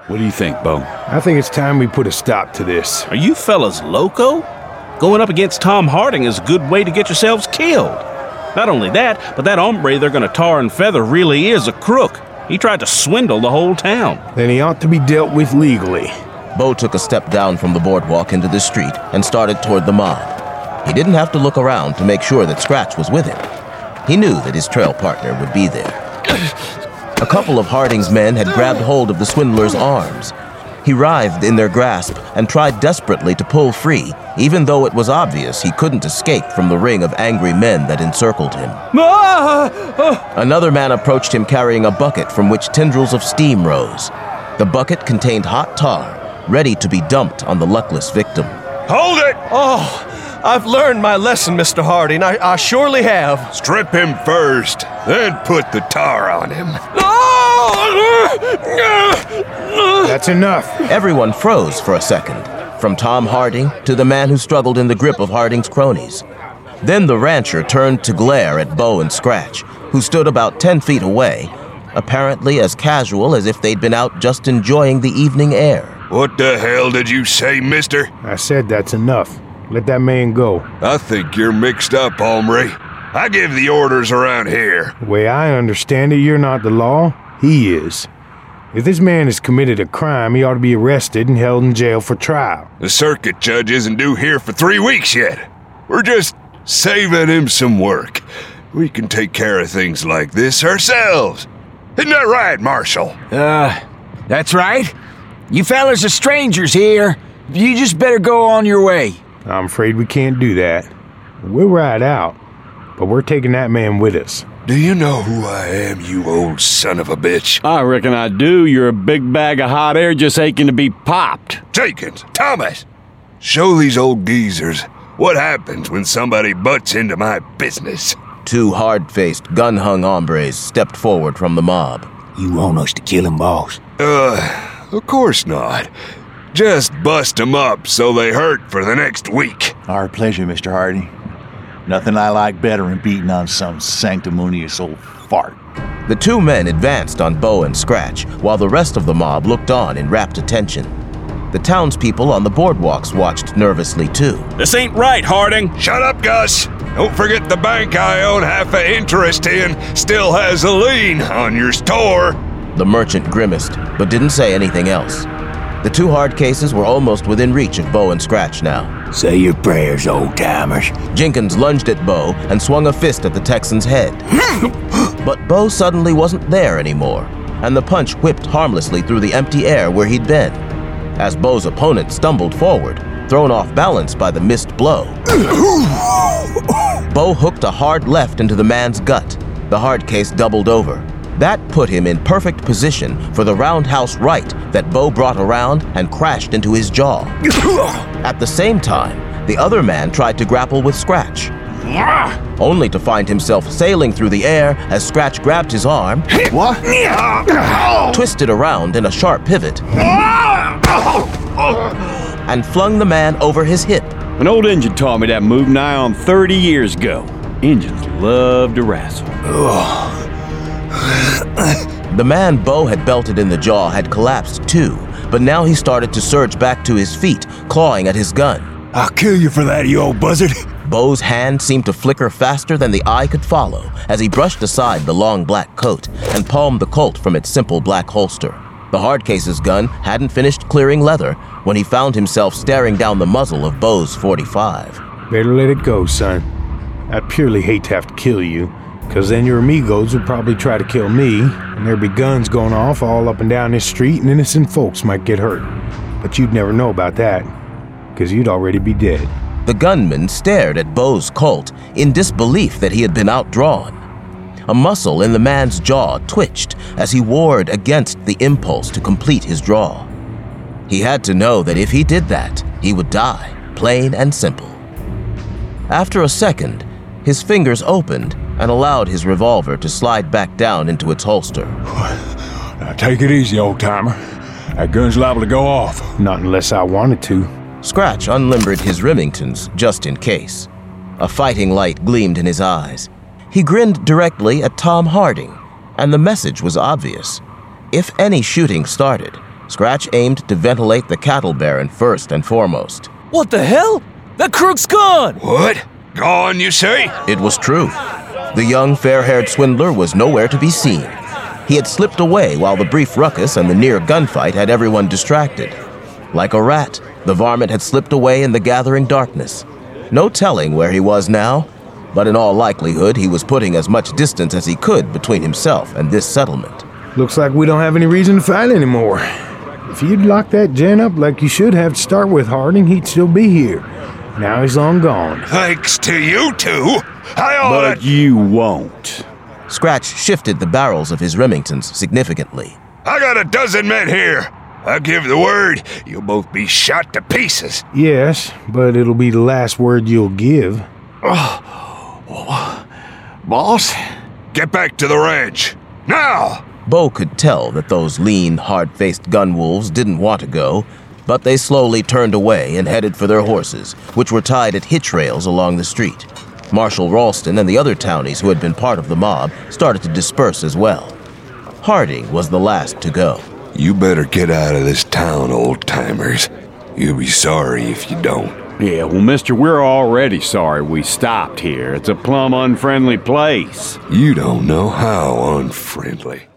What do you think, Bo? I think it's time we put a stop to this. Are you fellas loco? Going up against Tom Harding is a good way to get yourselves killed. Not only that, but that hombre they're gonna tar and feather really is a crook. He tried to swindle the whole town. Then he ought to be dealt with legally. Bo took a step down from the boardwalk into the street and started toward the mob. He didn't have to look around to make sure that Scratch was with him. He knew that his trail partner would be there. A couple of Harding's men had grabbed hold of the swindler's arms. He writhed in their grasp and tried desperately to pull free, even though it was obvious he couldn't escape from the ring of angry men that encircled him. Another man approached him carrying a bucket from which tendrils of steam rose. The bucket contained hot tar, ready to be dumped on the luckless victim. Hold it! Oh, I've learned my lesson, Mr. Harding. I surely have. Strip him first, then put the tar on him. That's enough. Everyone froze for a second, from Tom Harding to the man who struggled in the grip of Harding's cronies. Then the rancher turned to glare at Bo and Scratch, who stood about 10 feet away, apparently as casual as if they'd been out just enjoying the evening air. What the hell did you say, mister? I said that's enough. Let that man go. I think you're mixed up, hombre. I give the orders around here. The way I understand it, you're not the law. He is. If this man has committed a crime, he ought to be arrested and held in jail for trial. The circuit judge isn't due here for 3 weeks yet. We're just saving him some work. We can take care of things like this ourselves. Isn't that right, Marshal? That's right. You fellas are strangers here. You just better go on your way. I'm afraid we can't do that. We'll ride out, but we're taking that man with us. Do you know who I am, you old son of a bitch? I reckon I do. You're a big bag of hot air just aching to be popped. Jenkins, Thomas, show these old geezers what happens when somebody butts into my business. 2 hard-faced, gun-hung hombres stepped forward from the mob. You want us to kill him, boss? Of course not. Just bust them up so they hurt for the next week. Our pleasure, Mr. Harding. Nothing I like better than beating on some sanctimonious old fart. The 2 men advanced on Bo and Scratch, while the rest of the mob looked on in rapt attention. The townspeople on the boardwalks watched nervously, too. This ain't right, Harding. Shut up, Gus. Don't forget the bank I own half an interest in still has a lien on your store. The merchant grimaced, but didn't say anything else. The 2 hard cases were almost within reach of Bo and Scratch now. Say your prayers, old-timers. Jenkins lunged at Bo and swung a fist at the Texan's head. But Bo suddenly wasn't there anymore, and the punch whipped harmlessly through the empty air where he'd been. As Bo's opponent stumbled forward, thrown off balance by the missed blow, Bo hooked a hard left into the man's gut. The hard case doubled over. That put him in perfect position for the roundhouse right that Bo brought around and crashed into his jaw. At the same time, the other man tried to grapple with Scratch, only to find himself sailing through the air as Scratch grabbed his arm, twisted around in a sharp pivot, and flung the man over his hip. An old Injun taught me that move nigh on 30 years ago. Injuns love to wrestle. The man Bo had belted in the jaw had collapsed too, but now he started to surge back to his feet, clawing at his gun. I'll kill you for that, you old buzzard. Bo's hand seemed to flicker faster than the eye could follow as he brushed aside the long black coat and palmed the Colt from its simple black holster. The hardcase's gun hadn't finished clearing leather when he found himself staring down the muzzle of Bo's .45. Better let it go, son. I'd purely hate to have to kill you, because then your amigos would probably try to kill me, and there'd be guns going off all up and down this street, and innocent folks might get hurt. But you'd never know about that, because you'd already be dead. The gunman stared at Bo's Colt in disbelief that he had been outdrawn. A muscle in the man's jaw twitched as he warred against the impulse to complete his draw. He had to know that if he did that, he would die, plain and simple. After a second, his fingers opened and allowed his revolver to slide back down into its holster. Now take it easy, old-timer. That gun's liable to go off. Not unless I wanted to. Scratch unlimbered his Remingtons just in case. A fighting light gleamed in his eyes. He grinned directly at Tom Harding, and the message was obvious. If any shooting started, Scratch aimed to ventilate the cattle baron first and foremost. What the hell? That crook's gone! What? Gone, you say? It was true. The young, fair-haired swindler was nowhere to be seen. He had slipped away while the brief ruckus and the near gunfight had everyone distracted. Like a rat, the varmint had slipped away in the gathering darkness. No telling where he was now, but in all likelihood he was putting as much distance as he could between himself and this settlement. Looks like we don't have any reason to fight anymore. If you'd locked that gent up like you should have to start with, Harding, he'd still be here. Now he's long gone. Thanks to you two, I ought But you won't. Scratch shifted the barrels of his Remingtons significantly. I got a dozen men here. I give the word, you'll both be shot to pieces. Yes, but it'll be the last word you'll give. Boss? Get back to the ranch. Now! Bo could tell that those lean, hard-faced gun wolves didn't want to go, but they slowly turned away and headed for their horses, which were tied at hitch rails along the street. Marshal Ralston and the other townies who had been part of the mob started to disperse as well. Harding was the last to go. You better get out of this town, old-timers. You'll be sorry if you don't. Yeah, well, mister, we're already sorry we stopped here. It's a plumb unfriendly place. You don't know how unfriendly.